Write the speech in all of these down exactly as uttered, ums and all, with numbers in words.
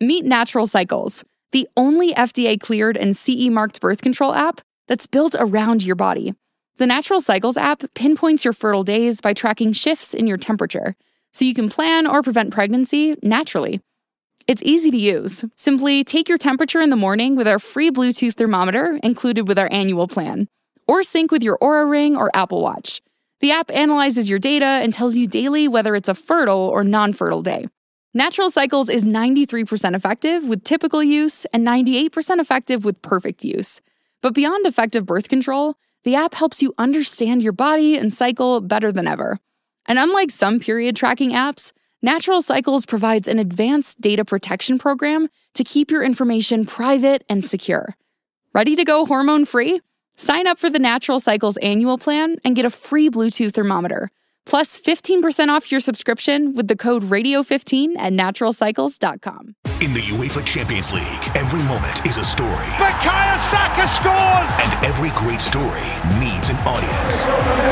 Meet Natural Cycles, the only F D A-cleared and C E-marked birth control app that's built around your body. The Natural Cycles app pinpoints your fertile days by tracking shifts in your temperature, so you can plan or prevent pregnancy naturally. It's easy to use. Simply take your temperature in the morning with our free Bluetooth thermometer included with our annual plan, or sync with your Oura Ring or Apple Watch. The app analyzes your data and tells you daily whether it's a fertile or non-fertile day. Natural Cycles is ninety-three percent effective with typical use and ninety-eight percent effective with perfect use. But beyond effective birth control, the app helps you understand your body and cycle better than ever. And unlike some period tracking apps, Natural Cycles provides an advanced data protection program to keep your information private and secure. Ready to go hormone-free? Sign up for the Natural Cycles annual plan and get a free Bluetooth thermometer, plus fifteen percent off your subscription with the code radio fifteen at natural cycles dot com. In the UEFA Champions League, every moment is a story. Bukayo Saka scores! And every great story needs an audience.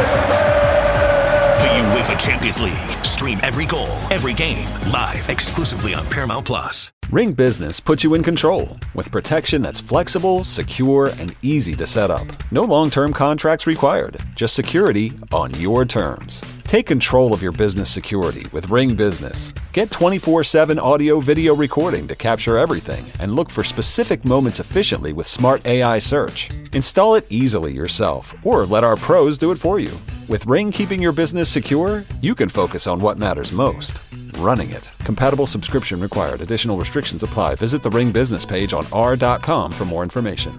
The UEFA Champions League. Stream every goal, every game, live exclusively on Paramount Plus. Ring Business puts you in control with protection that's flexible, secure, and easy to set up. No long-term contracts required, just security on your terms. Take control of your business security with Ring Business. Get twenty-four seven audio video recording to capture everything and look for specific moments efficiently with smart A I search. Install it easily yourself or let our pros do it for you. With Ring keeping your business secure, you can focus on what matters most. Running it. Compatible subscription required. Additional restrictions apply. Visit the Ring business page on r dot com for more information.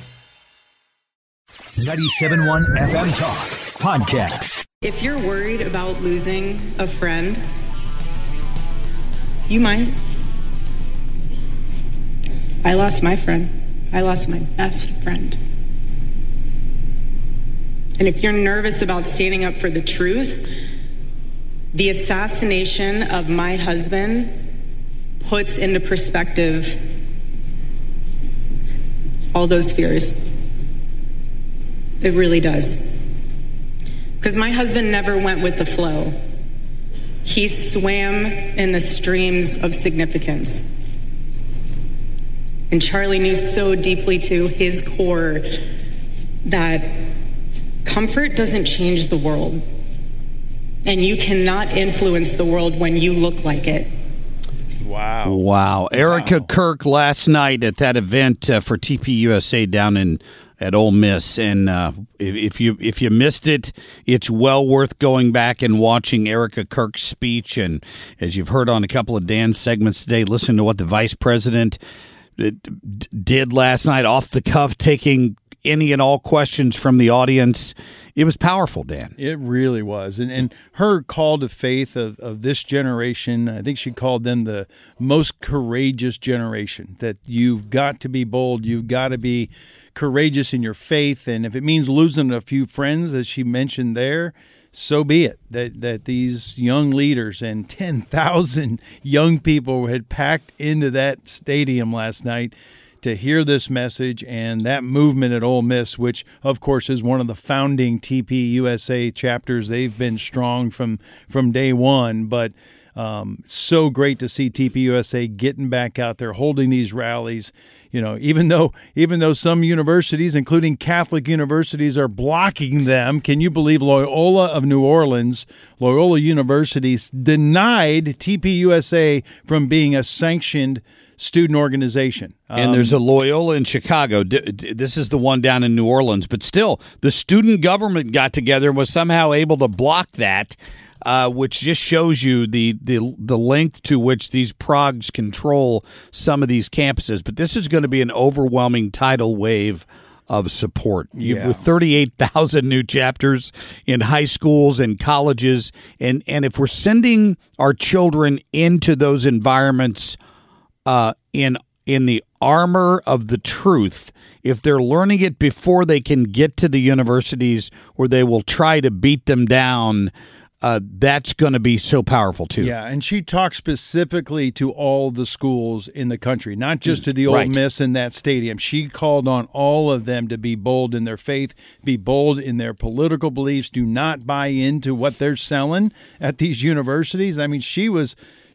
ninety-seven point one F M Talk Podcast. If you're worried about losing a friend, you might. I lost my friend. I lost my best friend. And if you're nervous about standing up for the truth, the assassination of my husband puts into perspective all those fears. It really does. Because my husband never went with the flow. He swam in the streams of significance. And Charlie knew so deeply to his core that comfort doesn't change the world. And you cannot influence the world when you look like it. Wow. Wow. Erica wow. Kirk last night at that event uh, for T P U S A down in at Ole Miss. And uh, if, if you if you missed it, it's well worth going back and watching Erica Kirk's speech. And as you've heard on a couple of Dan's segments today, listen to what the vice president did last night off the cuff, taking any and all questions from the audience. It was powerful, Dan. It really was. And and her call to faith of, of this generation, I think she called them the most courageous generation, that you've got to be bold, you've got to be courageous in your faith, and if it means losing a few friends, as she mentioned there, so be it. That that these young leaders and ten thousand young people had packed into that stadium last night to hear this message, and that movement at Ole Miss, which, of course, is one of the founding T P U S A chapters. They've been strong from, from day one, but um, so great to see T P U S A getting back out there, holding these rallies. You know, even though even though some universities, including Catholic universities, are blocking them, can you believe Loyola of New Orleans, Loyola University, denied T P U S A from being a sanctioned student organization. And um, there's a Loyola in Chicago. This is the one down in New Orleans. But still, the student government got together and was somehow able to block that, uh, which just shows you the, the the length to which these progs control some of these campuses. But this is going to be an overwhelming tidal wave of support. Yeah. With thirty-eight thousand new chapters in high schools and colleges. And, and if we're sending our children into those environments Uh, in in the armor of the truth, if they're learning it before they can get to the universities where they will try to beat them down, uh, that's going to be so powerful too. Yeah, and she talked specifically to all the schools in the country, not just to the Ole Right. Miss in that stadium. She called on all of them to be bold in their faith, be bold in their political beliefs, do not buy into what they're selling at these universities. I mean, she was...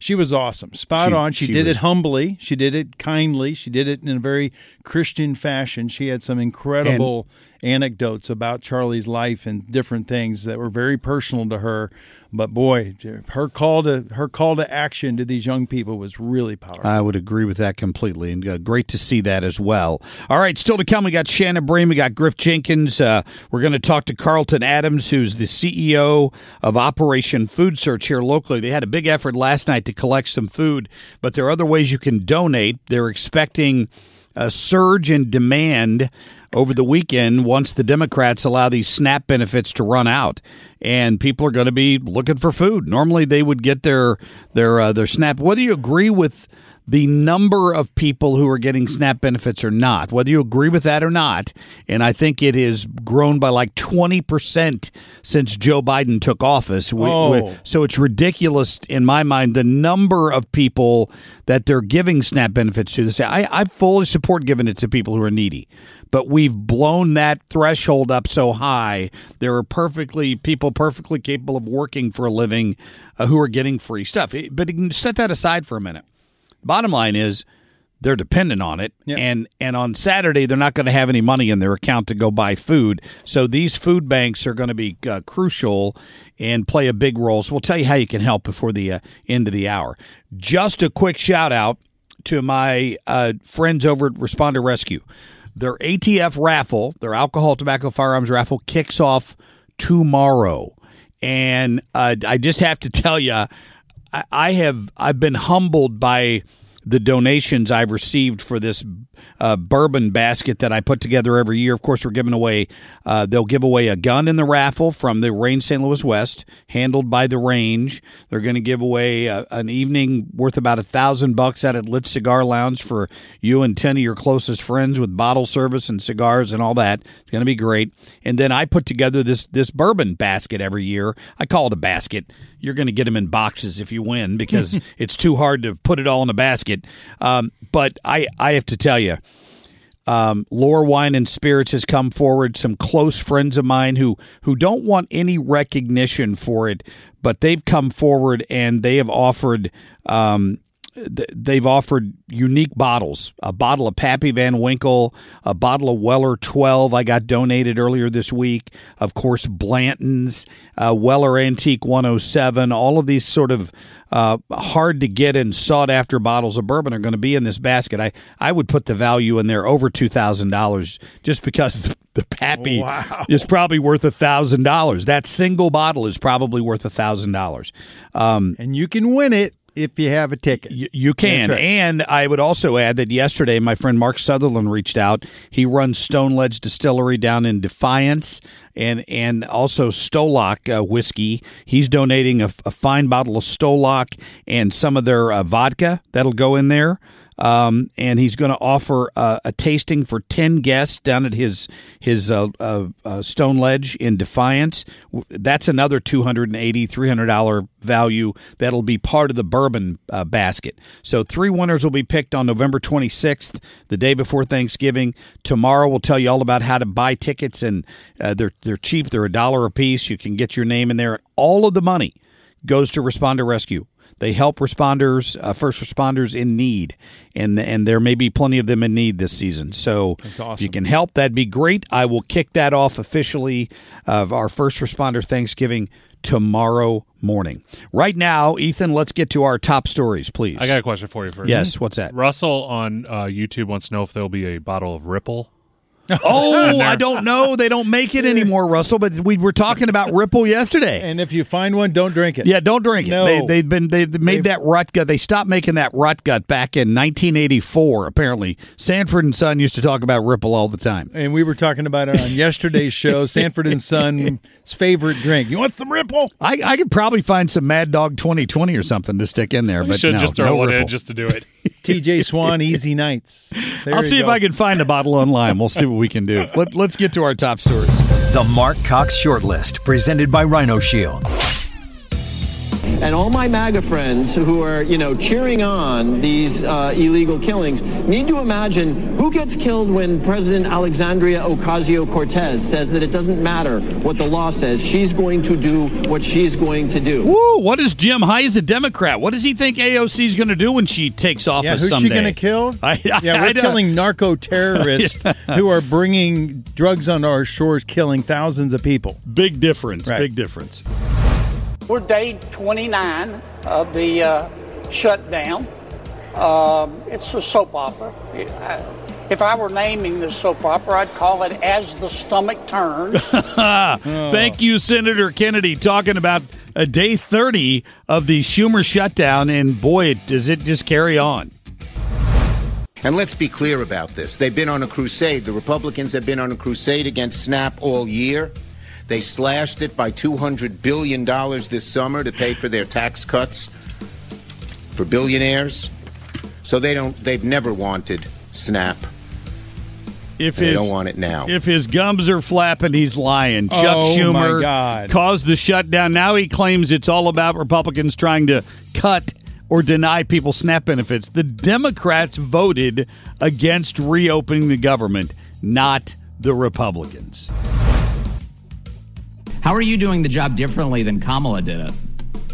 she was awesome. Spot She- on. She, she did was- it humbly. She did it kindly. She did it in a very Christian fashion. She had some incredible anecdotes about Charlie's life and different things that were very personal to her. But boy, her call to her call to action to these young people was really powerful. I would agree with that completely, and uh, great to see that as well. All right, still to come, we got Shannon Bream, we got Griff Jenkins. Uh, we're going to talk to Carlton Adams, who's the C E O of Operation Food Search here locally. They had a big effort last night to collect some food, but there are other ways you can donate. They're expecting a surge in demand over the weekend once the Democrats allow these SNAP benefits to run out, and people are going to be looking for food. Normally, they would get their their uh, their SNAP. Whether you agree with the number of people who are getting SNAP benefits or not, whether you agree with that or not, and I think it has grown by like twenty percent since Joe Biden took office. We, Oh. we, so it's ridiculous in my mind, the number of people that they're giving SNAP benefits to. This, I, I fully support giving it to people who are needy, but we've blown that threshold up so high. There are perfectly people perfectly capable of working for a living uh, who are getting free stuff. But you can set that aside for a minute. Bottom line is they're dependent on it, Yep. and and on Saturday they're not going to have any money in their account to go buy food. So these food banks are going to be uh, crucial and play a big role. So we'll tell you how you can help before the uh, end of the hour. Just a quick shout out to my uh, friends over at Responder Rescue. Their A T F raffle, their alcohol, tobacco, firearms raffle, kicks off tomorrow, and uh, I just have to tell you, I, I have I've been humbled by the donations I've received for this uh, bourbon basket that I put together every year. Of course, we're giving away, uh, they'll give away a gun in the raffle from the Range Saint Louis West, handled by the Range. They're going to give away a, an evening worth about a thousand bucks out at Lit Cigar Lounge for you and ten of your closest friends with bottle service and cigars and all that. It's going to be great. And then I put together this this bourbon basket every year. I call it a basket. You're going to get them in boxes if you win because it's too hard to put it all in a basket. Um, but I, I have to tell you, um, Lore Wine and Spirits has come forward, some close friends of mine who, who don't want any recognition for it, but they've come forward and they have offered um, they've offered unique bottles, a bottle of Pappy Van Winkle, a bottle of Weller twelve I got donated earlier this week, of course, Blanton's, uh, Weller Antique one oh seven, all of these sort of uh, hard-to-get and sought-after bottles of bourbon are going to be in this basket. I, I would put the value in there over two thousand dollars just because the, the Pappy Wow. is probably worth one thousand dollars. That single bottle is probably worth one thousand dollars. Um, And you can win it if you have a ticket. You, you can. That's right. And I would also add that yesterday my friend Mark Sutherland reached out. He runs Stone Ledge Distillery down in Defiance and and also Stolock uh, whiskey. He's donating a, a fine bottle of Stolock and some of their uh, vodka that'll go in there. Um, and he's going to offer uh, a tasting for ten guests down at his his uh, uh, uh, Stone Ledge in Defiance. That's another two hundred eighty dollars, three hundred dollars value that'll be part of the bourbon uh, basket. So three winners will be picked on November twenty-sixth, the day before Thanksgiving. Tomorrow we'll tell you all about how to buy tickets, and uh, they're they're cheap. They're a dollar a piece. You can get your name in there. All of the money goes to Responder Rescue. They help responders, uh, first responders in need, and and there may be plenty of them in need this season. So That's awesome. if you can help, that'd be great. I will kick that off officially of our First Responder Thanksgiving tomorrow morning. Right now, Ethan, let's get to our top stories, please. I got a question for you first. Yes, what's that? Russell on uh, YouTube wants to know if there'll be a bottle of Ripple. Oh, I don't know. They don't make it anymore, Russell, but we were talking about Ripple yesterday. And if you find one, don't drink it. Yeah, don't drink it. No. They, they've been they made They've- that rut gut. They stopped making that rut gut back in nineteen eighty-four. Apparently, Sanford and Son used to talk about Ripple all the time. And we were talking about it on yesterday's show, Sanford and Son's favorite drink. You want some Ripple? I, I could probably find some Mad Dog twenty twenty or something to stick in there, We but should no, just throw no one Ripple. in just to do it. T J Swan, Easy Nights. There I'll you see if go. I can find a bottle online. We'll see what we can do. Let, let's get to our top stories. The Mark Cox Shortlist, presented by Rhino Shield. and all my MAGA friends who are, you know, cheering on these uh, illegal killings need to imagine who gets killed when President Alexandria Ocasio-Cortez says that it doesn't matter what the law says. She's going to do what she's going to do. Woo! What is Jim Hyde, a Democrat? What does he think A O C is going to do when she takes office yeah, who's someday? she going to kill? I, I, yeah, we're I killing narco-terrorists yeah. who are bringing drugs onto our shores, killing thousands of people. Big difference. Right. Big difference. We're day twenty-nine of the uh, shutdown. Um, it's a soap opera. If I were naming this soap opera, I'd call it As the Stomach Turns. oh. Thank you, Senator Kennedy, talking about a day thirty of the Schumer shutdown, and boy, does it just carry on. And let's be clear about this. They've been on a crusade. The Republicans have been on a crusade against SNAP all year. They slashed it by two hundred billion dollars this summer to pay for their tax cuts for billionaires. So they don't, they've never wanted SNAP. If they his, don't want it now. If his gums are flapping, he's lying. Chuck oh, Schumer my God. caused the shutdown. Now he claims it's all about Republicans trying to cut or deny people SNAP benefits. The Democrats voted against reopening the government, not the Republicans. How are you doing the job differently than Kamala did it?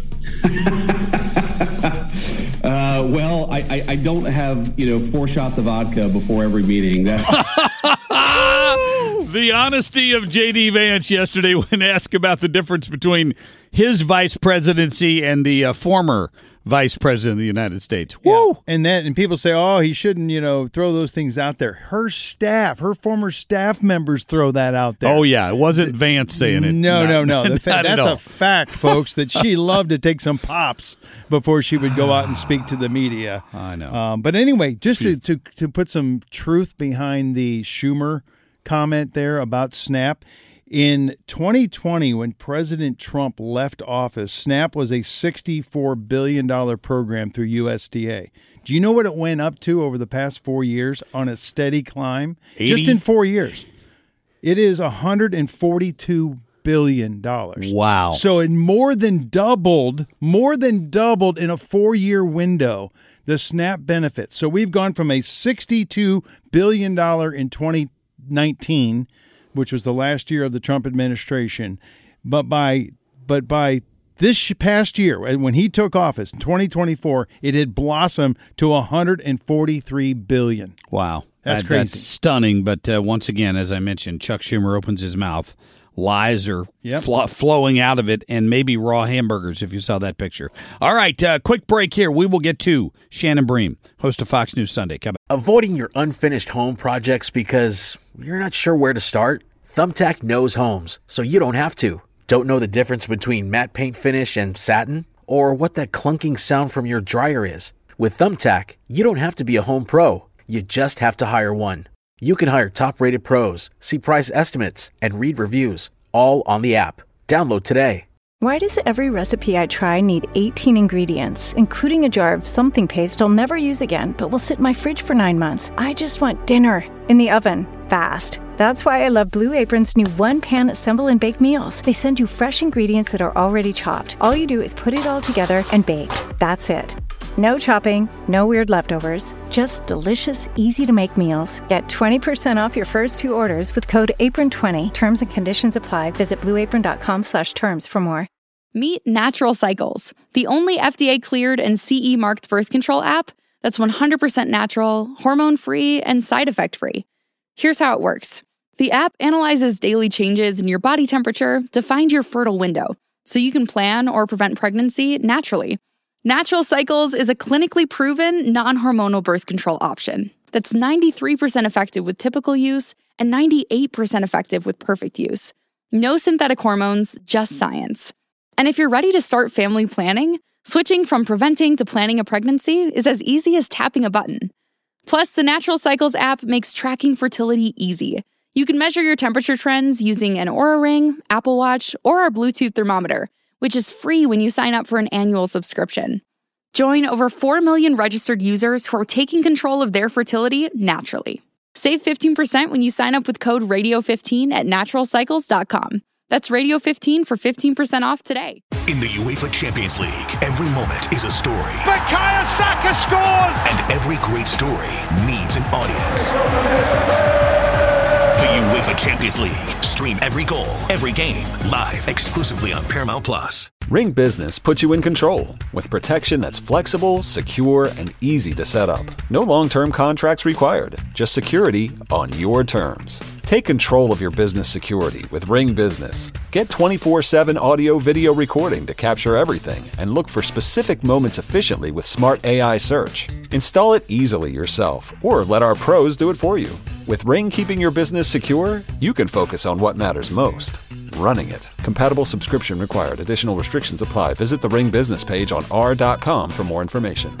uh, well, I, I, I don't have, you know, four shots of vodka before every meeting. That's- the honesty of J D. Vance yesterday when asked about the difference between his vice presidency and the uh, former vice president of the United States. Yeah. Woo! And that, and people say, oh, he shouldn't, you know, throw those things out there. Her staff, her former staff members throw that out there. Oh, yeah. It wasn't Vance saying it. No, not, no, no. The fa- that's all. a fact, folks, that she loved to take some pops before she would go out and speak to the media. I know. Um, but anyway, just to, to, to put some truth behind the Schumer comment there about SNAP, in twenty twenty, when President Trump left office, SNAP was a sixty-four billion dollars program through U S D A. Do you know what it went up to over the past four years on a steady climb? eighty Just in four years. It is one hundred forty-two billion dollars. Wow. So it more than doubled, more than doubled in a four-year window, the SNAP benefit. So we've gone from a sixty-two billion dollars in twenty nineteen, which was the last year of the Trump administration, but by but by this past year, when he took office in twenty twenty-four, it had blossomed to one hundred forty-three billion dollars. Wow. That's that, crazy. That's stunning, but uh, once again, as I mentioned, Chuck Schumer opens his mouth. Lies are yep. fl- flowing out of it, and maybe raw hamburgers if you saw that picture. All right, uh, quick break here. We will get to Shannon Bream, host of Fox News Sunday. Come back. Avoiding your unfinished home projects because you're not sure where to start? Thumbtack knows homes, so you don't have to. Don't know the difference between matte paint finish and satin? Or what that clunking sound from your dryer is? With Thumbtack, you don't have to be a home pro. You just have to hire one. You can hire top-rated pros, see price estimates, and read reviews, all on the app. Download today. Why does every recipe I try need eighteen ingredients, including a jar of something paste I'll never use again, but will sit in my fridge for nine months? I just want dinner in the oven, fast. That's why I love Blue Apron's new one-pan assemble and bake meals. They send you fresh ingredients that are already chopped. All you do is put it all together and bake. That's it. No chopping, no weird leftovers, just delicious, easy-to-make meals. Get twenty percent off your first two orders with code apron twenty. Terms and conditions apply. Visit blueapron.com slash terms for more. Meet Natural Cycles, the only F D A-cleared and C E-marked birth control app that's one hundred percent natural, hormone-free, and side-effect-free. Here's how it works. The app analyzes daily changes in your body temperature to find your fertile window, so you can plan or prevent pregnancy naturally. Natural Cycles is a clinically proven, non-hormonal birth control option that's ninety-three percent effective with typical use and ninety-eight percent effective with perfect use. No synthetic hormones, just science. And if you're ready to start family planning, switching from preventing to planning a pregnancy is as easy as tapping a button. Plus, the Natural Cycles app makes tracking fertility easy. You can measure your temperature trends using an Oura Ring, Apple Watch, or our Bluetooth thermometer, which is free when you sign up for an annual subscription. Join over four million registered users who are taking control of their fertility naturally. Save fifteen percent when you sign up with code radio fifteen at natural cycles dot com. That's radio fifteen for fifteen percent off today. In the UEFA Champions League, every moment is a story. Bukayo Saka scores! And every great story needs an audience. The UEFA Champions League. Stream every goal, every game, live exclusively on Paramount Plus. Ring Business puts you in control with protection that's flexible, secure, and easy to set up. No long-term contracts required, just security on your terms. Take control of your business security with Ring Business. Get twenty-four seven audio video recording to capture everything and look for specific moments efficiently with smart A I search. Install it easily yourself or let our pros do it for you. With Ring keeping your business secure, you can focus on what matters most. Running it. Compatible subscription required. Additional restrictions apply. Visit the Ring business page on r dot com for more information.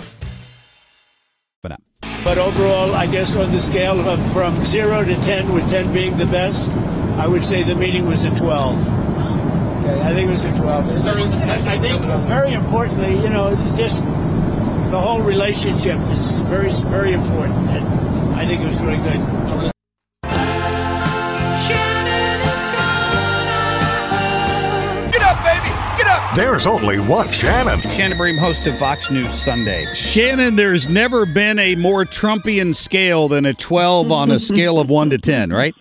But overall, I guess on the scale of from zero to ten, with ten being the best, I would say the meeting was a twelve. Okay, I think it was a twelve. I think very importantly, you know, just the whole relationship is very, very important. And I think it was really good. There's only one Shannon. Shannon Bream, host of Fox News Sunday. Shannon, there's never been a more Trumpian scale than a twelve on a scale of one to ten, right?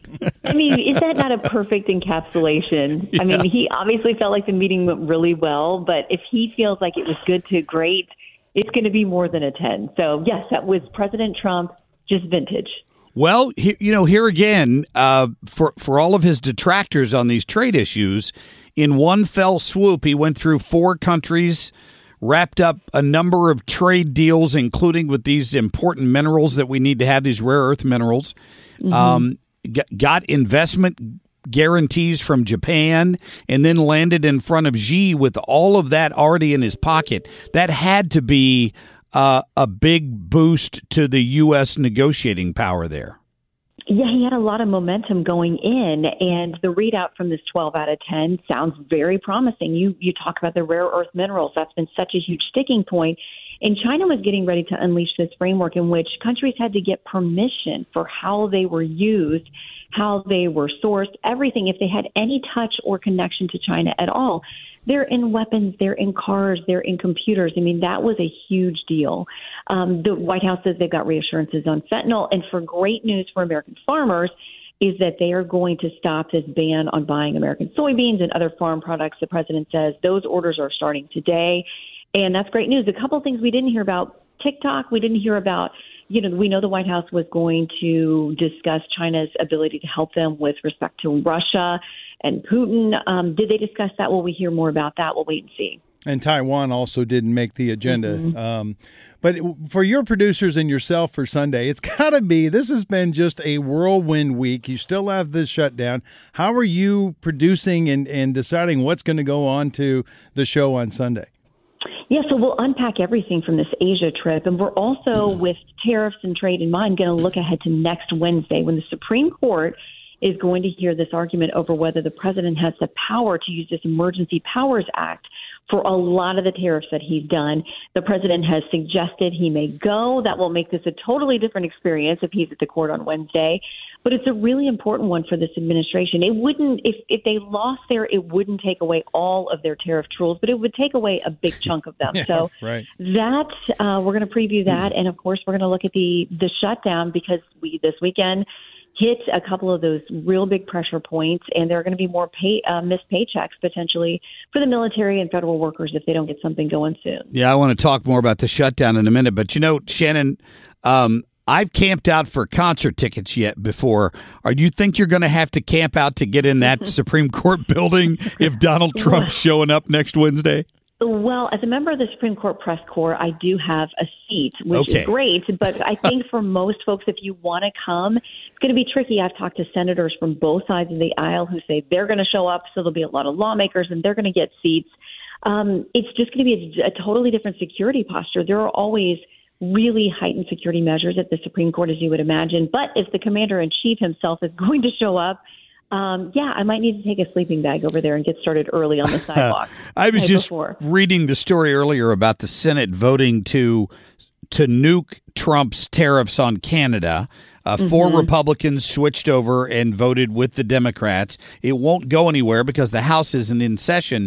I mean, is that not a perfect encapsulation? Yeah. I mean, he obviously felt like the meeting went really well, but if he feels like it was good to great, it's going to be more than a ten. So, yes, that was President Trump, just vintage. Well, he, you know, here again, uh, for, for all of his detractors on these trade issues, in one fell swoop, he went through four countries, wrapped up a number of trade deals, including with these important minerals that we need to have, these rare earth minerals, mm-hmm. um, got investment guarantees from Japan, and then landed in front of Xi with all of that already in his pocket. That had to be uh, a big boost to the U S negotiating power there. Yeah, he had a lot of momentum going in, and the readout from this twelve out of ten sounds very promising. You you talk about the rare earth minerals. That's been such a huge sticking point. And China was getting ready to unleash this framework in which countries had to get permission for how they were used, how they were sourced, everything. If they had any touch or connection to China at all, they're in weapons, they're in cars, they're in computers. I mean, that was a huge deal. Um, the White House says they've got reassurances on fentanyl. And for great news for American farmers is that they are going to stop this ban on buying American soybeans and other farm products. The president says those orders are starting today. And that's great news. A couple of things we didn't hear about TikTok. We didn't hear about, you know, we know the White House was going to discuss China's ability to help them with respect to Russia and Putin. Um, did they discuss that? Will we hear more about that? We'll wait and see. And Taiwan also didn't make the agenda. Mm-hmm. Um, but for your producers and yourself for Sunday, it's got to be, this has been just a whirlwind week. You still have this shutdown. How are you producing and, and deciding what's going to go on to the show on Sunday? Yeah, so we'll unpack everything from this Asia trip. And we're also, with tariffs and trade in mind, going to look ahead to next Wednesday when the Supreme Court is going to hear this argument over whether the president has the power to use this Emergency Powers Act for a lot of the tariffs that he's done. The president has suggested he may go. That will make this a totally different experience if he's at the court on Wednesday. But it's a really important one for this administration. It wouldn't, if, if they lost there, it wouldn't take away all of their tariff tools, but it would take away a big chunk of them. Yeah, so right. that, uh, we're going to preview that. And of course, we're going to look at the, the shutdown because we, this weekend, hit a couple of those real big pressure points, and there are going to be more pay, uh, missed paychecks potentially for the military and federal workers if they don't get something going soon. Yeah, I want to talk more about the shutdown in a minute. But, you know, Shannon, um, I've camped out for concert tickets yet before. Or do you think you're going to have to camp out to get in that Supreme Court building if Donald Trump's showing up next Wednesday? Well, as a member of the Supreme Court Press Corps, I do have a seat, which okay. is great. But I think for most folks, if you want to come, it's going to be tricky. I've talked to senators from both sides of the aisle who say they're going to show up, so there'll be a lot of lawmakers, and they're going to get seats. Um, it's just going to be a, a totally different security posture. There are always really heightened security measures at the Supreme Court, as you would imagine. But if the commander-in-chief himself is going to show up, Um, yeah, I might need to take a sleeping bag over there and get started early on the sidewalk. I was just before. reading the story earlier about the Senate voting to to nuke Trump's tariffs on Canada. Uh, mm-hmm. Four Republicans switched over and voted with the Democrats. It won't go anywhere because the House isn't in session.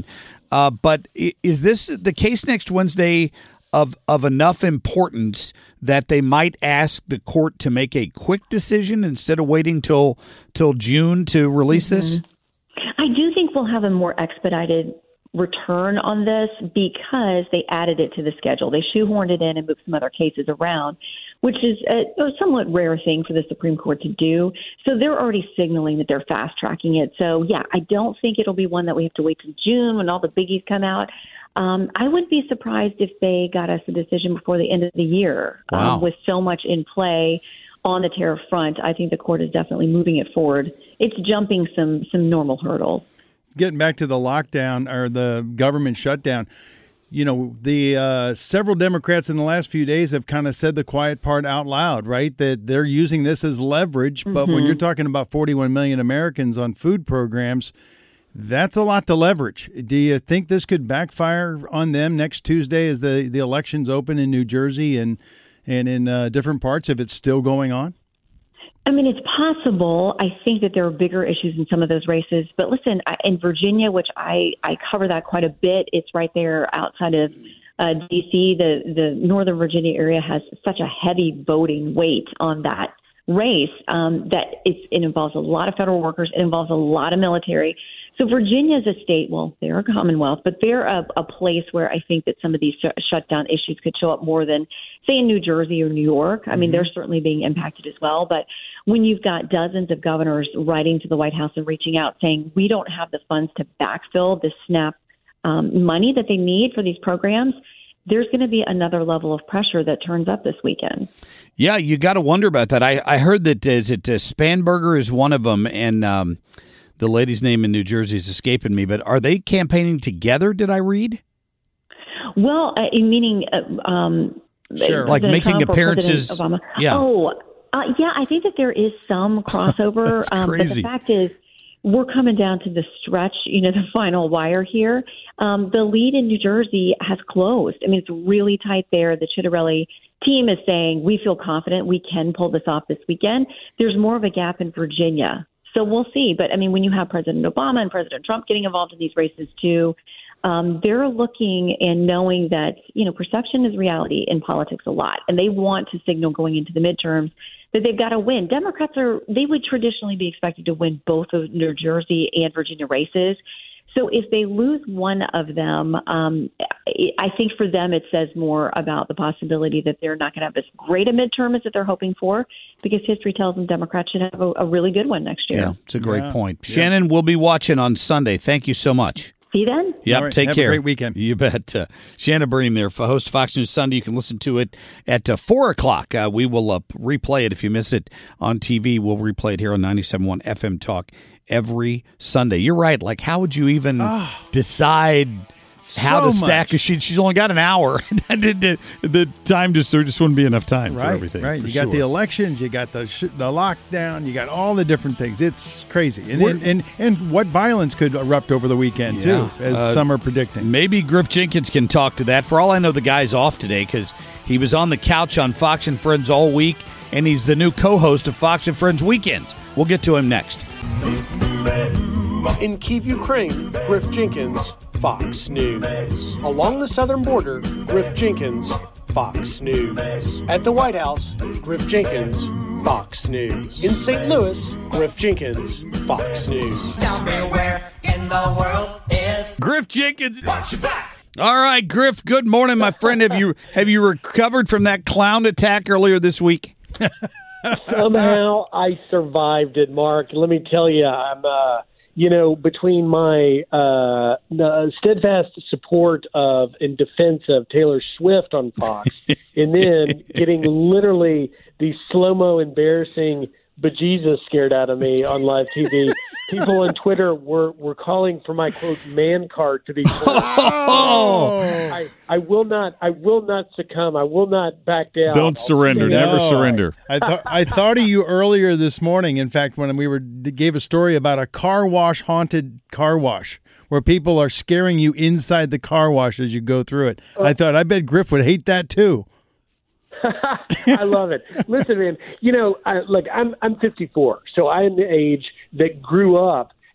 Uh, but is this the case next Wednesday of of enough importance that they might ask the court to make a quick decision instead of waiting till till June to release mm-hmm. this? I do think we'll have a more expedited return on this because they added it to the schedule. They shoehorned it in and moved some other cases around, which is a, a somewhat rare thing for the Supreme Court to do. So they're already signaling that they're fast tracking it. So yeah, I don't think it'll be one that we have to wait till June when all the biggies come out. Um, I wouldn't be surprised if they got us a decision before the end of the year. Wow. Um, with so much in play on the tariff front, I think the court is definitely moving it forward. It's jumping some some normal hurdles. Getting back to the lockdown or the government shutdown, you know, the uh, several Democrats in the last few days have kind of said the quiet part out loud, right? That they're using this as leverage. But mm-hmm. when you're talking about forty-one million Americans on food programs, that's a lot to leverage. Do you think this could backfire on them next Tuesday as the, the elections open in New Jersey and, and in uh, different parts if it's still going on? I mean, it's possible. I think that there are bigger issues in some of those races. But listen, in Virginia, which I, I cover that quite a bit, it's right there outside of uh, D C. The, the Northern Virginia area has such a heavy voting weight on that race um, that it's, it involves a lot of federal workers. It involves a lot of military. So Virginia is a state, well, they're a commonwealth, but they're a, a place where I think that some of these sh- shutdown issues could show up more than, say, in New Jersey or New York. I mean, mm-hmm. they're certainly being impacted as well. But when you've got dozens of governors writing to the White House and reaching out saying, we don't have the funds to backfill the SNAP um, money that they need for these programs, there's going to be another level of pressure that turns up this weekend. Yeah, you got to wonder about that. I, I heard that, is it uh, Spanberger is one of them, and um, the lady's name in New Jersey is escaping me, but are they campaigning together, did I read? Well, uh, meaning... Uh, um, sure. Like making Trump appearances. Obama. Yeah. Oh, uh, yeah, I think that there is some crossover. um, but the fact is, we're coming down to the stretch, you know, the final wire here. Um, the lead in New Jersey has closed. I mean, it's really tight there. The Chittarelli team is saying, we feel confident we can pull this off this weekend. There's more of a gap in Virginia. So we'll see. But, I mean, when you have President Obama and President Trump getting involved in these races, too, um, they're looking and knowing that, you know, perception is reality in politics a lot. And they want to signal going into the midterms that they've got to win. Democrats are, they would traditionally be expected to win both of New Jersey and Virginia races. So if they lose one of them, um, I think for them it says more about the possibility that they're not going to have as great a midterm as that they're hoping for, because history tells them Democrats should have a, a really good one next year. Yeah, it's a great yeah. point. Yeah. Shannon, we'll be watching on Sunday. Thank you so much. See you then. Yep, right, take have care. A great weekend. You bet. Uh, Shannon Bream there, for host of Fox News Sunday. You can listen to it at uh, four o'clock. Uh, we will uh, replay it if you miss it on T V. We'll replay it here on ninety-seven point one F M Talk every Sunday. You're right. Like, how would you even oh, decide how so to stack much. a sheet? She's only got an hour. the, the, the time just there just wouldn't be enough time right, for everything. Right. For You sure. got the elections. You got the sh- the lockdown. You got all the different things. It's crazy. And and, and, and what violence could erupt over the weekend, Yeah. too, as Uh, some are predicting. Maybe Griff Jenkins can talk to that. For all I know, the guy's off today because he was on the couch on Fox and Friends all week, and he's the new co-host of Fox and Friends Weekends. We'll get to him next. In Kyiv, Ukraine, Griff Jenkins, Fox News. Along the southern border, Griff Jenkins, Fox News. At the White House, Griff Jenkins, Fox News. In Saint Louis, Griff Jenkins, Fox News. Tell me where in the world is Griff Jenkins. Watch your back. All right, Griff, good morning, my friend. Have you have you recovered from that clown attack earlier this week? Somehow I survived it, Mark. Let me tell you, I'm, uh, you know, between my uh, steadfast support of and defense of Taylor Swift on Fox, and then getting literally the slow-mo embarrassing bejesus scared out of me on live T V. People on Twitter were, were calling for my quote man card to be closed. Oh. I, I will not I will not succumb. I will not back down. Don't surrender. No. Never surrender. I thought I thought of you earlier this morning. In fact, when we were gave a story about a car wash haunted car wash where people are scaring you inside the car wash as you go through it. Oh. I thought I bet Griff would hate that too. I love it. Listen, man, you know, I, like I'm I'm fifty-four, so I'm the age that grew up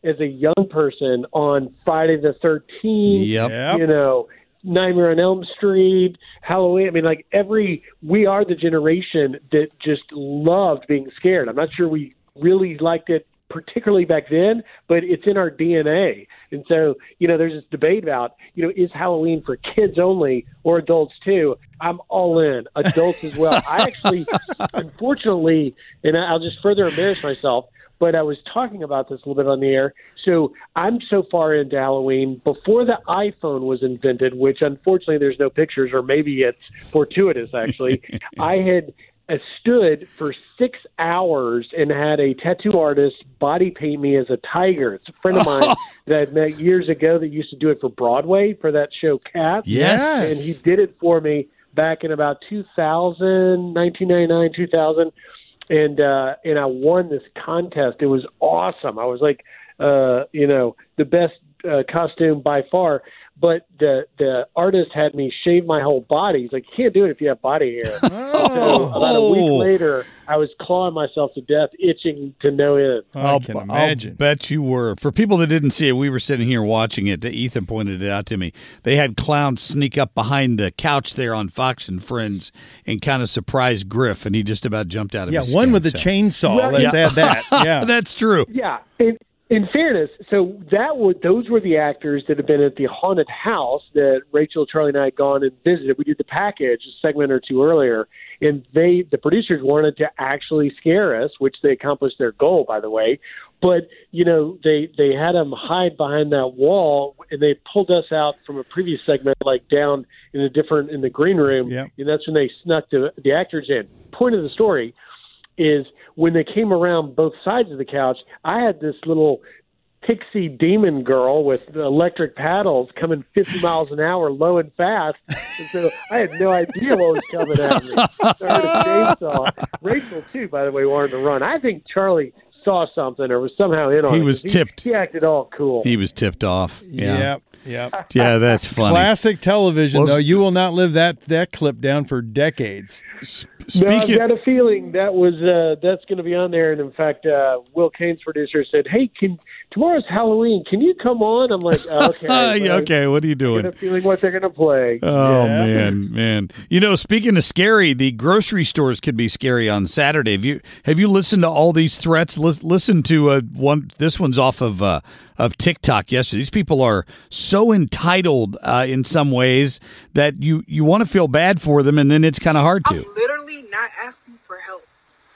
as a young person on Friday the thirteenth, Yep. Yep. you know, Nightmare on Elm Street, Halloween. I mean, like every, we are the generation that just loved being scared. I'm not sure we really liked it particularly back then, but it's in our D N A. And so, you know, there's this debate about, you know, is Halloween for kids only or adults too? I'm all in, adults as well. I actually, unfortunately, and I'll just further embarrass myself, but I was talking about this a little bit on the air. So I'm so far into Halloween, before the iPhone was invented, which unfortunately there's no pictures, or maybe it's fortuitous actually, I had uh, stood for six hours and had a tattoo artist body paint me as a tiger. It's a friend of mine that I met years ago that used to do it for Broadway for that show Cats. Yes. And he did it for me back in about two thousand, nineteen ninety-nine, two thousand. And uh, and I won this contest. It was awesome. I was like, uh, you know, the best uh, costume by far. But the the artist had me shave my whole body. He's like, you can't do it if you have body hair. Oh. So about a week later, I was clawing myself to death, itching to no end. I can imagine. I'll bet you were. For people that didn't see it, we were sitting here watching it. Ethan pointed it out to me. They had clowns sneak up behind the couch there on Fox and Friends and kind of surprise Griff, and he just about jumped out of Yeah, his one skin, with the so. chainsaw. Well, Let's yeah. add that. Yeah. That's true. Yeah. In, in fairness, so that would those were the actors that had been at the haunted house that Rachel, Charlie, and I had gone and visited. We did the package a segment or two earlier, and they, the producers, wanted to actually scare us, which they accomplished their goal, by the way. But you know, they they had them hide behind that wall, and they pulled us out from a previous segment, like down in a different in the green room, Yep. and that's when they snuck the the actors in. Point of the story is when they came around both sides of the couch, I had this little pixie demon girl with electric paddles coming fifty miles an hour, low and fast. And so I had no idea what was coming at me. So I heard a chainsaw. Rachel, too, by the way, wanted to run. I think Charlie saw something or was somehow in on He it. was tipped. He acted all cool. He was tipped off. Yeah. Yep. Yep. Yeah, that's funny. Classic television, Well, though. You will not live that, that clip down for decades. No, I've got a feeling that was uh, that's going to be on there. And in fact, uh, Will Kane's producer said, "Hey, can tomorrow's Halloween? Can you come on?" I'm like, "Okay, Yeah, okay. What are you I doing? got a feeling what they're going to play." Oh, Yeah. man, man. You know, speaking of scary, the grocery stores could be scary on Saturday. Have you have you listened to all these threats? Lis- listen to uh, one. This one's off of uh, of TikTok yesterday. These people are so entitled uh, in some ways that you, you want to feel bad for them, and then it's kind of hard to. I'm literally not asking for help.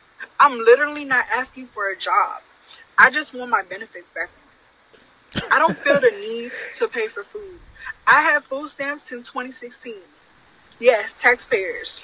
I'm literally not asking for a job. I just want my benefits back. I don't feel the need to pay for food. I have food stamps since twenty sixteen. Yes, taxpayers.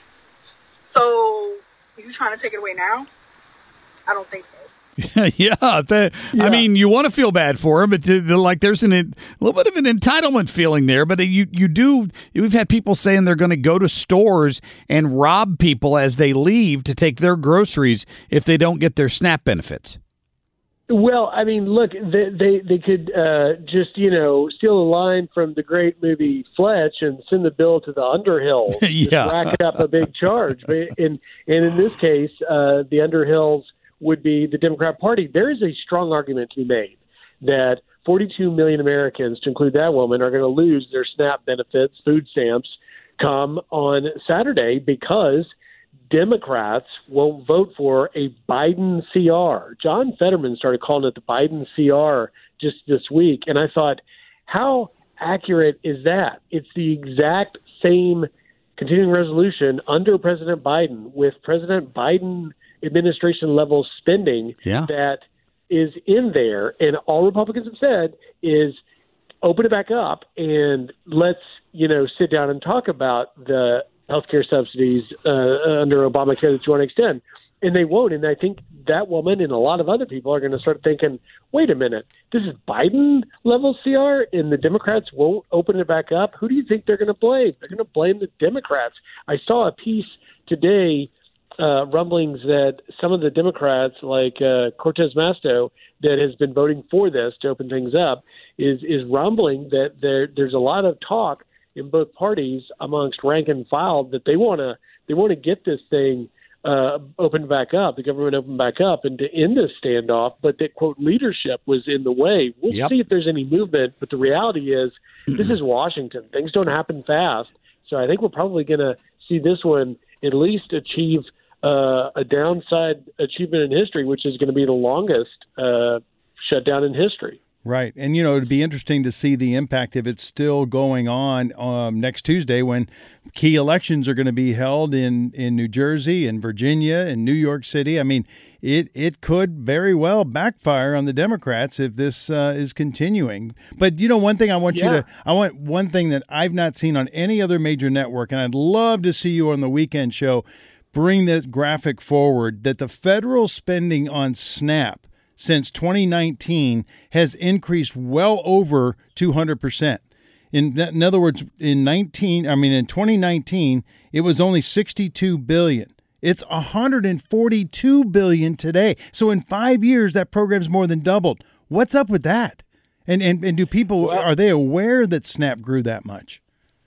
So, you trying to take it away now? I don't think so. yeah, that, I mean, you want to feel bad for them, but the, the, like there's an, a little bit of an entitlement feeling there. But you you do. We've had people saying they're going to go to stores and rob people as they leave to take their groceries if they don't get their SNAP benefits. Well, I mean, look, they they, they could uh, just, you know, steal a line from the great movie Fletch and send the bill to the Underhills. Yeah. Just rack up a big charge. But in, and in this case, uh, the Underhills would be the Democrat Party. There is a strong argument to be made that forty-two million Americans, to include that woman, are going to lose their SNAP benefits, food stamps, come on Saturday because Democrats won't vote for a Biden C R. John Fetterman started calling it the Biden C R just this week, and I thought, how accurate is that? It's the exact same continuing resolution under President Biden with President Biden administration level spending yeah. that is in there. And all Republicans have said is open it back up and let's, you know, sit down and talk about the healthcare subsidies uh, under Obamacare that you want to extend. And they won't. And I think that woman and a lot of other people are going to start thinking, wait a minute, this is Biden level C R and the Democrats won't open it back up. Who do you think they're going to blame? They're going to blame the Democrats. I saw a piece today, uh, rumblings that some of the Democrats, like uh, Cortez Masto, that has been voting for this to open things up, is is rumbling that there there's a lot of talk in both parties amongst rank and file that they want to they want to get this thing uh, opened back up, the government opened back up, and to end this standoff, but that, quote, leadership was in the way. We'll yep. see if there's any movement, but the reality is this is Washington. Things don't happen fast. So I think we're probably going to see this one at least achieve uh, a downside achievement in history, which is going to be the longest uh, shutdown in history. Right. And, you know, it'd be interesting to see the impact if it's still going on um, next Tuesday when key elections are going to be held in, in New Jersey and Virginia and New York City. I mean, it, it could very well backfire on the Democrats if this uh, is continuing. But, you know, one thing I want yeah. you to I want one thing that I've not seen on any other major network, and I'd love to see you on the weekend show, bring this graphic forward, that the federal spending on SNAP since twenty nineteen has increased well over two hundred percent. In, in other words, in nineteen, I mean in twenty nineteen, it was only sixty-two billion dollars. It's one hundred forty-two billion dollars today. So in five years, that program's more than doubled. What's up with that? And and, and do people, well, are they aware that SNAP grew that much?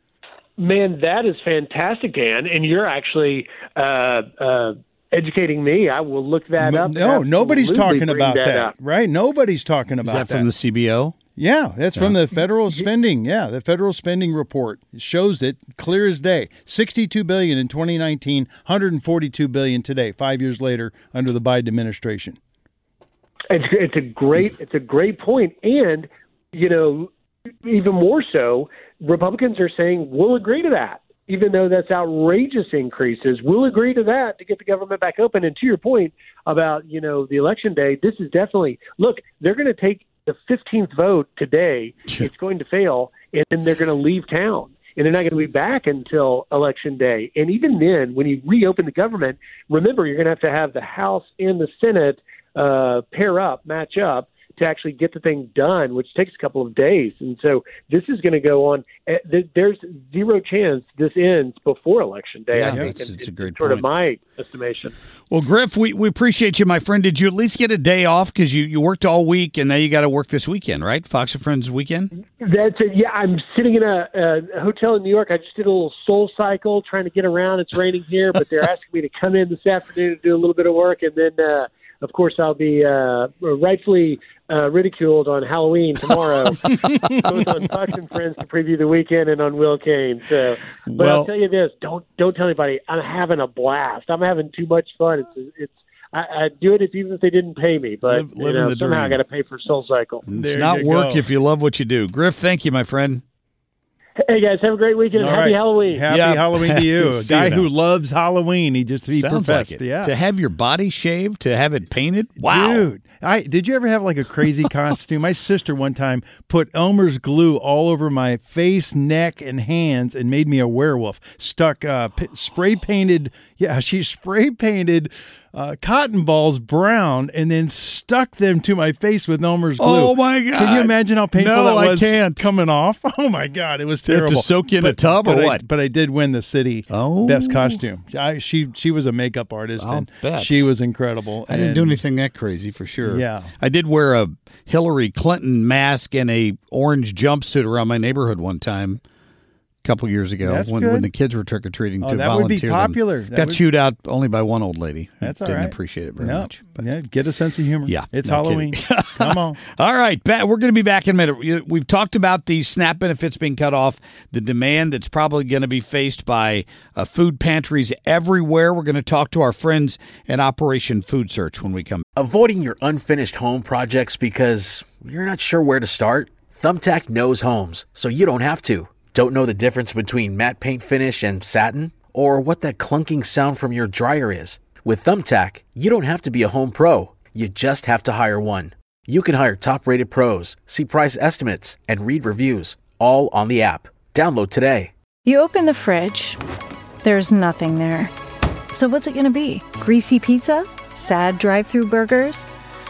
Man, that is fantastic, Dan. And you're actually uh, uh, educating me. I will look that up. No, nobody's talking about that, that right? Nobody's talking about that. Is that from the C B O? Yeah, that's yeah. from the federal spending. Yeah, the federal spending report shows it clear as day. sixty-two billion dollars in twenty nineteen, one hundred forty-two billion dollars today, five years later under the Biden administration. It's, it's a great it's a great point. And, you know, even more so, Republicans are saying we'll agree to that. Even though that's outrageous increases, we'll agree to that to get the government back open. And to your point about, you know, the election day, this is definitely, look, they're going to take the fifteenth vote today. It's going to fail, and then they're going to leave town. And they're not going to be back until election day. And even then, when you reopen the government, remember, you're going to have to have the House and the Senate uh, pair up, match up, to actually get the thing done, which takes a couple of days. And so this is going to go on. There's zero chance this ends before Election Day, yeah, I think. It's, it's, it's a great it's sort point. of my estimation. Well, Griff, we, we appreciate you, my friend. Did you at least get a day off? Because you, you worked all week, and now you got to work this weekend, right? Fox and Friends weekend? That's it. Yeah, I'm sitting in a, a hotel in New York. I just did a little Soul Cycle trying to get around. It's raining here, but they're asking me to come in this afternoon to do a little bit of work, and then uh, of course, I'll be uh, rightfully uh, ridiculed on Halloween tomorrow, both on Fox and Friends to preview the weekend and on Will Kane. So, but well, I'll tell you this: don't don't tell anybody. I'm having a blast. I'm having too much fun. It's it's. I, I do it even if they didn't pay me, but live, you know, somehow I got to pay for Soul Cycle. It's there not work go. If you love what you do. Griff, thank you, my friend. Hey, guys, have a great weekend. All Happy right. Halloween. Happy yeah. Halloween to you. A guy you who loves Halloween. He just he Sounds professed. like it. Yeah. To have your body shaved, to have it painted. Wow. Dude, I, did you ever have like a crazy costume? My sister one time put Elmer's glue all over my face, neck, and hands and made me a werewolf. Stuck uh, p- spray painted. Yeah, she spray painted Uh, cotton balls brown and then stuck them to my face with Elmer's glue. Oh, my God. Can you imagine how painful no, that was I can't. coming off? Oh, my God. It was Did you terrible. have to soak you in but, a tub but or I, what? But I did win the city oh. best costume. I, she she was a makeup artist, I'll and bet. she was incredible. I didn't and, do anything that crazy for sure. Yeah. I did wear a Hillary Clinton mask and a orange jumpsuit around my neighborhood one time. Couple years ago That's when, good. when the kids were trick-or-treating oh, to that volunteer. would be popular. That Got would... chewed out only by one old lady. That's all Didn't right. appreciate it very nope. much. But... Yeah, get a sense of humor. Yeah. It's no Halloween. Come on. All right. We're going to be back in a minute. We've talked about the SNAP benefits being cut off, the demand that's probably going to be faced by uh, food pantries everywhere. We're going to talk to our friends at Operation Food Search when we come. Avoiding your unfinished home projects because you're not sure where to start? Thumbtack knows homes, so you don't have to. Don't know the difference between matte paint finish and satin? Or what that clunking sound from your dryer is? With Thumbtack, you don't have to be a home pro. You just have to hire one. You can hire top-rated pros, see price estimates, and read reviews, all on the app. Download today. You open the fridge. There's nothing there. So what's it going to be? Greasy pizza? Sad drive-thru burgers?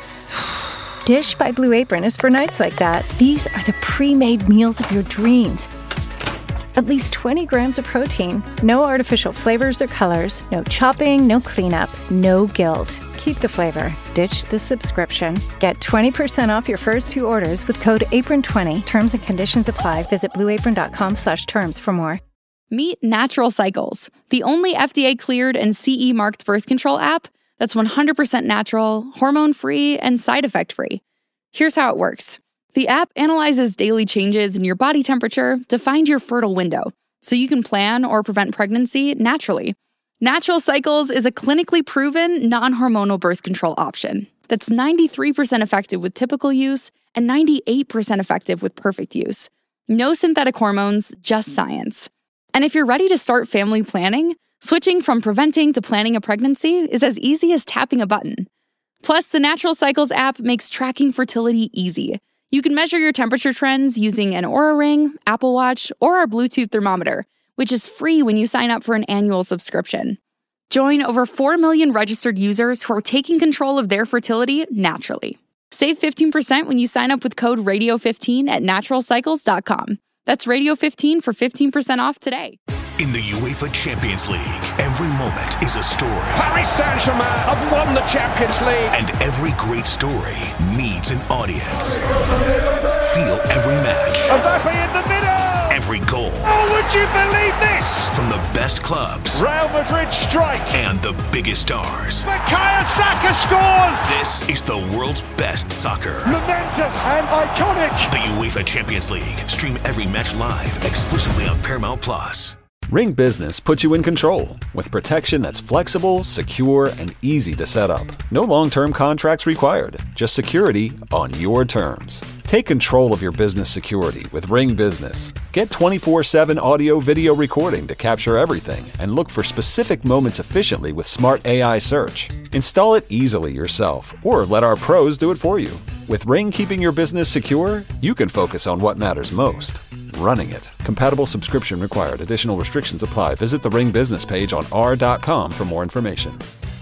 Dish by Blue Apron is for nights like that. These are the pre-made meals of your dreams. At least twenty grams of protein, no artificial flavors or colors, no chopping, no cleanup, no guilt. Keep the flavor. Ditch the subscription. Get twenty percent off your first two orders with code apron twenty. Terms and conditions apply. Visit blueapron.com slash terms for more. Meet Natural Cycles, the only F D A-cleared and C E marked birth control app that's one hundred percent natural, hormone-free, and side effect-free. Here's how it works. The app analyzes daily changes in your body temperature to find your fertile window, so you can plan or prevent pregnancy naturally. Natural Cycles is a clinically proven, non-hormonal birth control option that's ninety-three percent effective with typical use and ninety-eight percent effective with perfect use. No synthetic hormones, just science. And if you're ready to start family planning, switching from preventing to planning a pregnancy is as easy as tapping a button. Plus, the Natural Cycles app makes tracking fertility easy. You can measure your temperature trends using an Oura Ring, Apple Watch, or our Bluetooth thermometer, which is free when you sign up for an annual subscription. Join over four million registered users who are taking control of their fertility naturally. Save fifteen percent when you sign up with code radio fifteen at natural cycles dot com. That's radio fifteen for fifteen percent off today. In the UEFA Champions League, every moment is a story. Paris Saint-Germain have won the Champions League. And every great story needs an audience. Feel every match. Mbappe in the middle. Every goal. Oh, would you believe this? From the best clubs. Real Madrid strike. And the biggest stars. Bukayo Saka scores. This is the world's best soccer. Momentous and iconic. The UEFA Champions League. Stream every match live, exclusively on Paramount Plus. Ring Business puts you in control with protection that's flexible, secure, and easy to set up. No long-term contracts required, just security on your terms. Take control of your business security with Ring Business. Get twenty-four seven audio video recording to capture everything and look for specific moments efficiently with smart A I search. Install it easily yourself or let our pros do it for you. With Ring keeping your business secure, you can focus on what matters most. Running it. Compatible subscription required. Additional restrictions apply. Visit the Ring business page on r dot com for more information.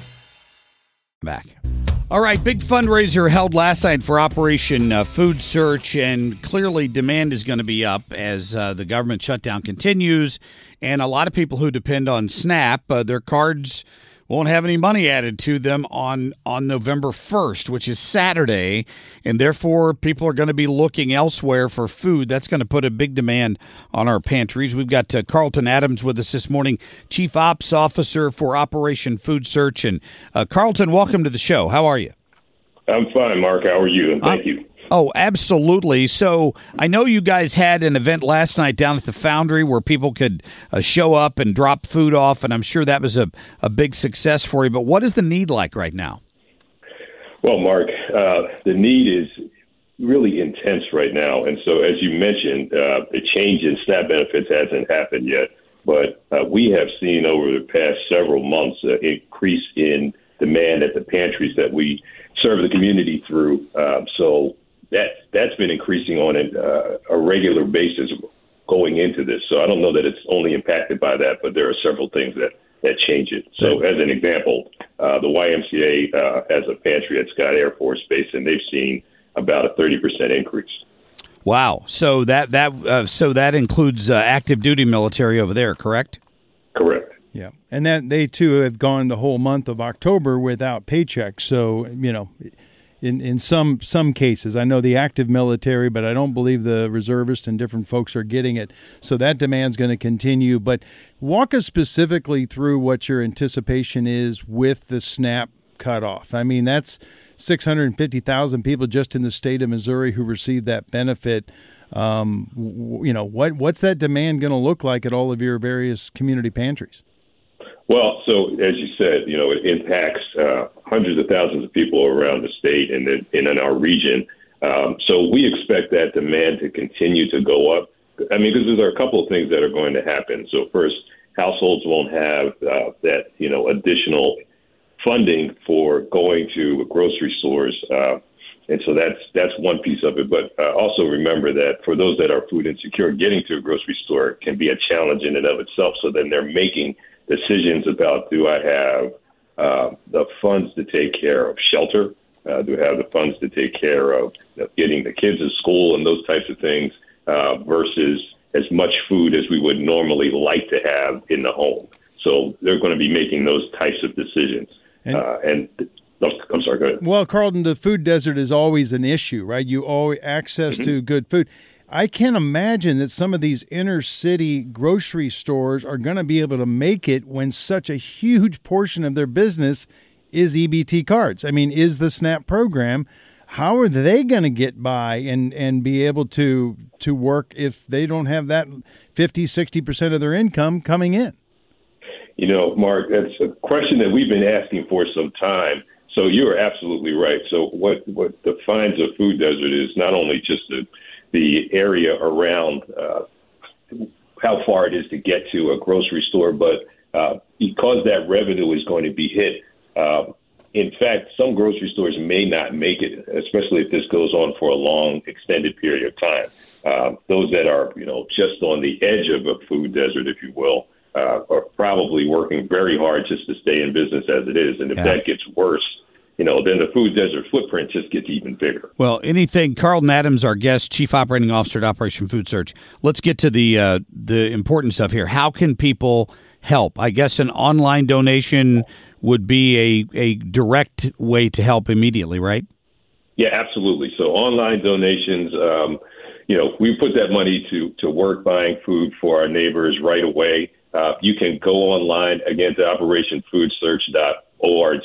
Back. All right, big fundraiser held last night for Operation uh, Food Search, and clearly demand is going to be up as uh, the government shutdown continues, and a lot of people who depend on SNAP, uh, their cards won't have any money added to them on, on November first, which is Saturday, and therefore people are going to be looking elsewhere for food. That's going to put a big demand on our pantries. We've got uh, Carlton Adams with us this morning, Chief Ops Officer for Operation Food Search. And uh, Carlton, welcome to the show. How are you? I'm fine, Mark. How are you? And thank uh, you. Oh, absolutely. So I know you guys had an event last night down at the Foundry where people could uh, show up and drop food off, and I'm sure that was a, a big success for you. But what is the need like right now? Well, Mark, uh, the need is really intense right now. And so, as you mentioned, uh, the change in SNAP benefits hasn't happened yet. But uh, we have seen over the past several months an uh, increase in demand at the pantries that we serve the community through. Uh, so that, that's been increasing on a, uh, a regular basis going into this. So I don't know that it's only impacted by that, but there are several things that, that change it. So as an example, uh, the Y M C A uh, has a pantry at Scott Air Force Base, and they've seen about a thirty percent increase. Wow. So that that uh, so that includes uh, active duty military over there, correct? Correct. Yeah. And that they too have gone the whole month of October without paychecks. So, you know, in in some some cases, I know the active military, but I don't believe the reservists and different folks are getting it. So that demand's going to continue. But walk us specifically through what your anticipation is with the SNAP cutoff. I mean, that's six hundred fifty thousand people just in the state of Missouri who received that benefit. Um, w- you know, what what's that demand going to look like at all of your various community pantries? Well, so as you said, you know, it impacts uh, hundreds of thousands of people around the state and in, and in our region. Um, so we expect that demand to continue to go up. I mean, because there are a couple of things that are going to happen. So first, households won't have uh, that, you know, additional funding for going to grocery stores. Uh, and so that's that's one piece of it. But uh, also remember that for those that are food insecure, getting to a grocery store can be a challenge in and of itself. So then they're making decisions about, do I have uh, the funds to take care of shelter? Uh, do I have the funds to take care of you know, getting the kids to school and those types of things uh, versus as much food as we would normally like to have in the home? So they're going to be making those types of decisions. And, uh, and oh, I'm sorry, go ahead. Well, Carlton, the food desert is always an issue, right? You always access mm-hmm. to good food. I can't imagine that some of these inner city grocery stores are going to be able to make it when such a huge portion of their business is E B T cards. I mean, is the SNAP program. How are they going to get by and, and be able to to work if they don't have that fifty, sixty percent of their income coming in? You know, Mark, that's a question that we've been asking for some time. So you're absolutely right. So what, what defines a food desert is not only just the, the area around uh, how far it is to get to a grocery store, but uh, because that revenue is going to be hit. Uh, in fact, some grocery stores may not make it, especially if this goes on for a long, extended period of time. Uh, those that are, you know, just on the edge of a food desert, if you will, uh, are probably working very hard just to stay in business as it is. And if yeah. that gets worse, you know, then the food desert footprint just gets even bigger. Well, anything, Carlton Adams, our guest, Chief Operating Officer at Operation Food Search. Let's get to the uh, the important stuff here. How can people help? I guess an online donation would be a, a direct way to help immediately, right? Yeah, absolutely. So online donations, um, you know, we put that money to, to work buying food for our neighbors right away. Uh, you can go online, again, to operation food search dot org.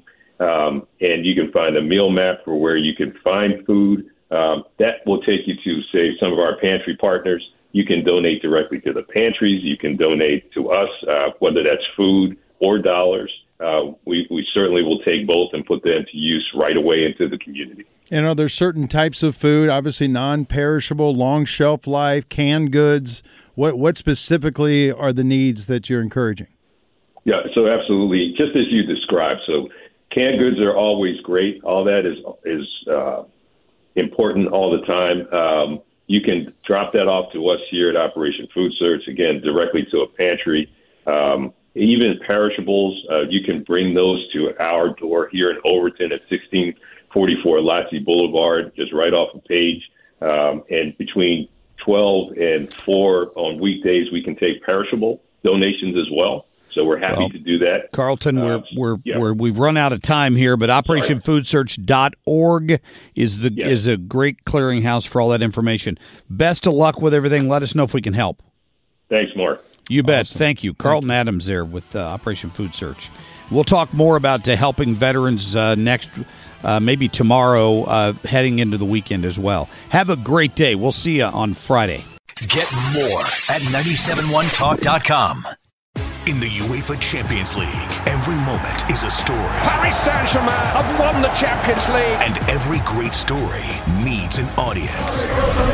Um, and you can find a meal map for where you can find food. Um, that will take you to, say, some of our pantry partners. You can donate directly to the pantries. You can donate to us, uh, whether that's food or dollars. Uh, we, we certainly will take both and put them to use right away into the community. And are there certain types of food, obviously non-perishable, long shelf life, canned goods? What, what specifically are the needs that you're encouraging? Yeah, so absolutely. Just as you described. So canned goods are always great. All that is is uh, important all the time. Um, you can drop that off to us here at Operation Food Search, again, directly to a pantry. Um, even perishables, uh, you can bring those to our door here in Overton at sixteen forty-four Latzi Boulevard, just right off the page. Um, and between twelve and four on weekdays, we can take perishable donations as well. So we're happy well, to do that. Carlton, uh, we're we're, yeah. we're we've run out of time here, but operation food search dot org is the yes. is a great clearinghouse for all that information. Best of luck with everything. Let us know if we can help. Thanks, Mark. You bet. Awesome. Thank you. Carlton Thank you. Adams there with uh, Operation Food Search. We'll talk more about uh, helping veterans uh, next, uh, maybe tomorrow, uh, heading into the weekend as well. Have a great day. We'll see you on Friday. Get more at nine seven one talk dot com. In the UEFA Champions League, every moment is a story. Paris Saint-Germain have won the Champions League. And every great story needs an audience.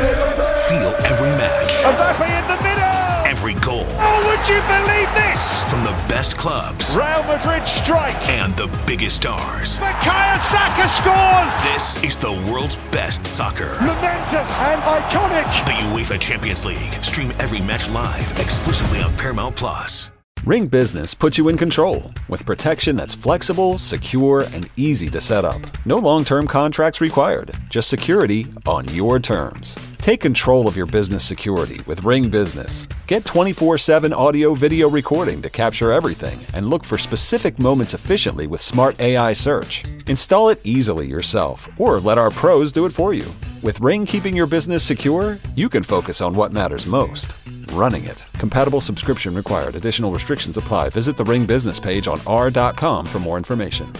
Feel every match. Mbappe in the middle. Every goal. Oh, would you believe this? From the best clubs. Real Madrid strike. And the biggest stars. Bukayo Saka scores. This is the world's best soccer. Momentous and iconic. The UEFA Champions League. Stream every match live, exclusively on Paramount Plus. Ring Business puts you in control with protection that's flexible, secure, and easy to set up. No long-term contracts required, just security on your terms. Take control of your business security with Ring Business. Get twenty-four seven audio video recording to capture everything and look for specific moments efficiently with smart A I search. Install it easily yourself or let our pros do it for you. With Ring keeping your business secure, you can focus on what matters most. Running it. Compatible subscription required. Additional restrictions apply. Visit the Ring business page on r dot com for more information.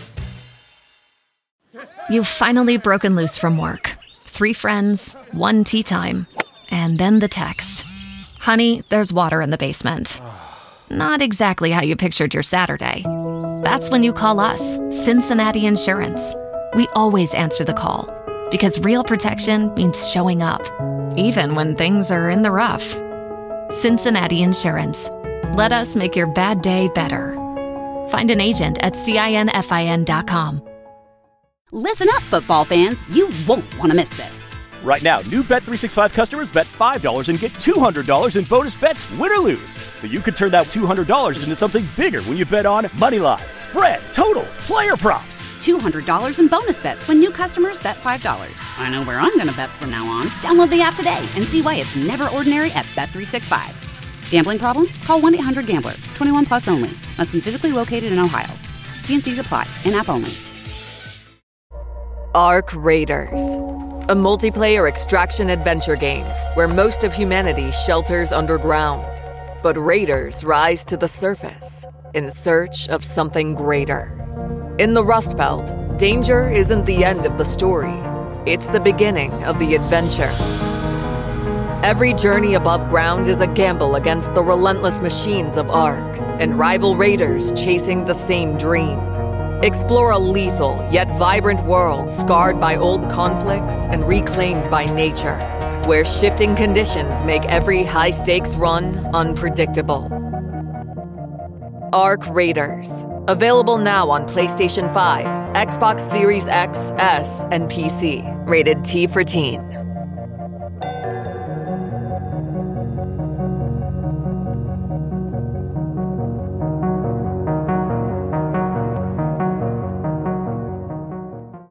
You've finally broken loose from work. Three friends, one tea time, and then the text. Honey, there's water in the basement. Not exactly how you pictured your Saturday. That's when you call us, Cincinnati Insurance. We always answer the call because real protection means showing up, even when things are in the rough. Cincinnati Insurance. Let us make your bad day better. Find an agent at cinfin dot com. Listen up, football fans. You won't want to miss this. Right now, new Bet three sixty-five customers bet five dollars and get two hundred dollars in bonus bets, win or lose. So you could turn that two hundred dollars into something bigger when you bet on moneyline, spread, totals, player props. two hundred dollars in bonus bets when new customers bet five dollars. I know where I'm going to bet from now on. Download the app today and see why it's never ordinary at Bet three sixty-five. Gambling problem? Call one eight hundred gambler. twenty-one plus only. Must be physically located in Ohio. T and C's apply. In-app only. Arc Raiders. a multiplayer extraction adventure game where most of humanity shelters underground. But raiders rise to the surface in search of something greater. In the Rust Belt, danger isn't the end of the story. It's the beginning of the adventure. Every journey above ground is a gamble against the relentless machines of Ark and rival raiders chasing the same dream. Explore a lethal yet vibrant world scarred by old conflicts and reclaimed by nature, where shifting conditions make every high-stakes run unpredictable. Ark Raiders. Available now on PlayStation five, Xbox Series X, S, and P C. Rated T for Teen.